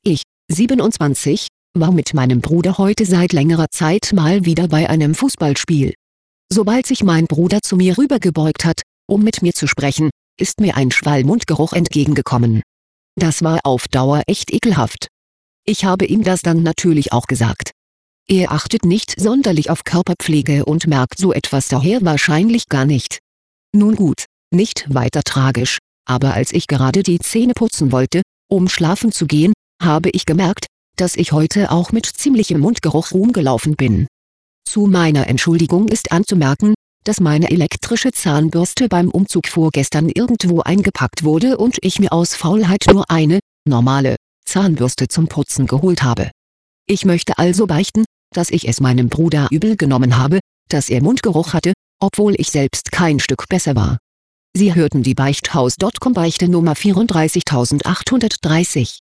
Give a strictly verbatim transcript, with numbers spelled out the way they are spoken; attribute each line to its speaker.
Speaker 1: Ich, siebenundzwanzig, war mit meinem Bruder heute seit längerer Zeit mal wieder bei einem Fußballspiel. Sobald sich mein Bruder zu mir rübergebeugt hat, um mit mir zu sprechen, ist mir ein Schwall Mundgeruch entgegengekommen. Das war auf Dauer echt ekelhaft. Ich habe ihm das dann natürlich auch gesagt. Er achtet nicht sonderlich auf Körperpflege und merkt so etwas daher wahrscheinlich gar nicht. Nun gut, nicht weiter tragisch, aber als ich gerade die Zähne putzen wollte, um schlafen zu gehen, habe ich gemerkt, dass ich heute auch mit ziemlichem Mundgeruch rumgelaufen bin. Zu meiner Entschuldigung ist anzumerken, dass meine elektrische Zahnbürste beim Umzug vorgestern irgendwo eingepackt wurde und ich mir aus Faulheit nur eine, normale, Zahnbürste zum Putzen geholt habe. Ich möchte also beichten, dass ich es meinem Bruder übel genommen habe, dass er Mundgeruch hatte, obwohl ich selbst kein Stück besser war. Sie hörten die Beichthaus Punkt com Beichte Nummer vierunddreißigtausendachthundertdreißig.